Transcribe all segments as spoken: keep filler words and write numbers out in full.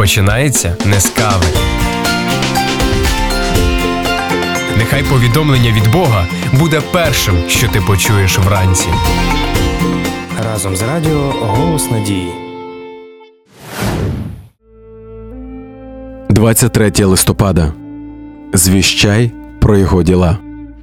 починається не з кави. Нехай повідомлення від Бога буде першим, що ти почуєш вранці. Разом з радіо «Голос надії». двадцять третє листопада. Звіщай про Його діла.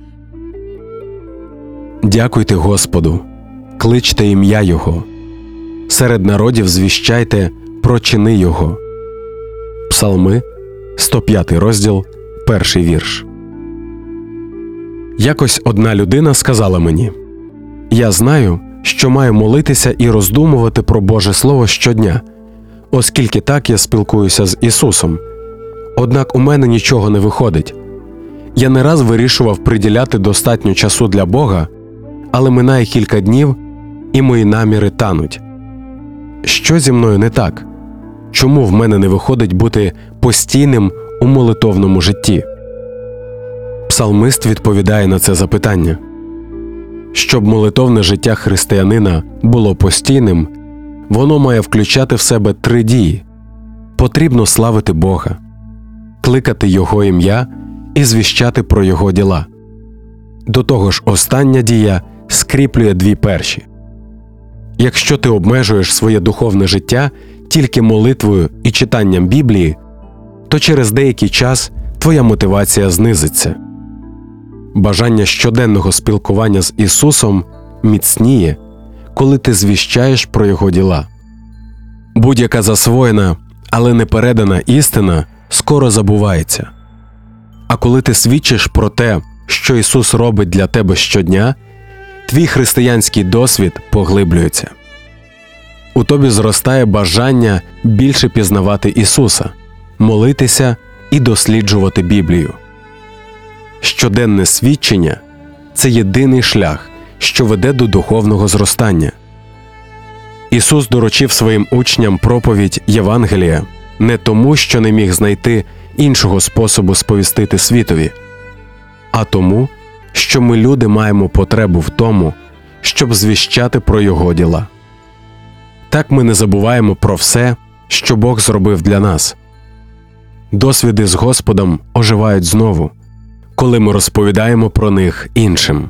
Дякуйте Господу, кличте ім'я Його. Серед народів звіщайте про чини Його. Псалми, сто п'ятий розділ, перший вірш. Якось одна людина сказала мені: «Я знаю, що маю молитися і роздумувати про Боже Слово щодня, оскільки так я спілкуюся з Ісусом. Однак у мене нічого не виходить. Я не раз вирішував приділяти достатньо часу для Бога, але минає кілька днів, і мої наміри тануть. Що зі мною не так? Чому в мене не виходить бути постійним у молитовному житті?» Псалмист відповідає на це запитання. Щоб молитовне життя християнина було постійним, воно має включати в себе три дії. Потрібно славити Бога, кликати Його ім'я і звіщати про Його діла. До того ж, остання дія скріплює дві перші. Якщо ти обмежуєш своє духовне життя тільки молитвою і читанням Біблії, то через деякий час твоя мотивація знизиться. Бажання щоденного спілкування з Ісусом міцніє, коли ти звіщаєш про Його діла. Будь-яка засвоєна, але не передана істина скоро забувається. А коли ти свідчиш про те, що Ісус робить для тебе щодня, твій християнський досвід поглиблюється. У тобі зростає бажання більше пізнавати Ісуса, молитися і досліджувати Біблію. Щоденне свідчення – це єдиний шлях, що веде до духовного зростання. Ісус доручив своїм учням проповідь Євангелія не тому, що не міг знайти іншого способу сповістити світові, а тому, що ми, люди, маємо потребу в тому, щоб звіщати про Його діла. Так ми не забуваємо про все, що Бог зробив для нас. Досвіди з Господом оживають знову, коли ми розповідаємо про них іншим.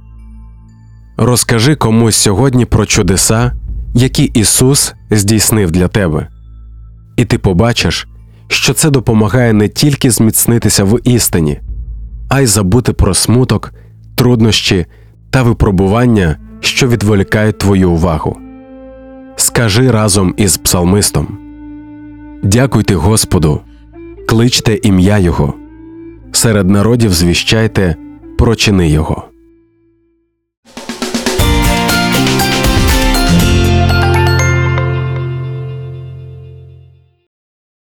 Розкажи комусь сьогодні про чудеса, які Ісус здійснив для тебе. І ти побачиш, що це допомагає не тільки зміцнитися в істині, а й забути про смуток, труднощі та випробування, що відволікають твою увагу. Скажи разом із псалмистом: «Дякуйте Господу, кличте ім'я Його, серед народів звіщайте про чини Його».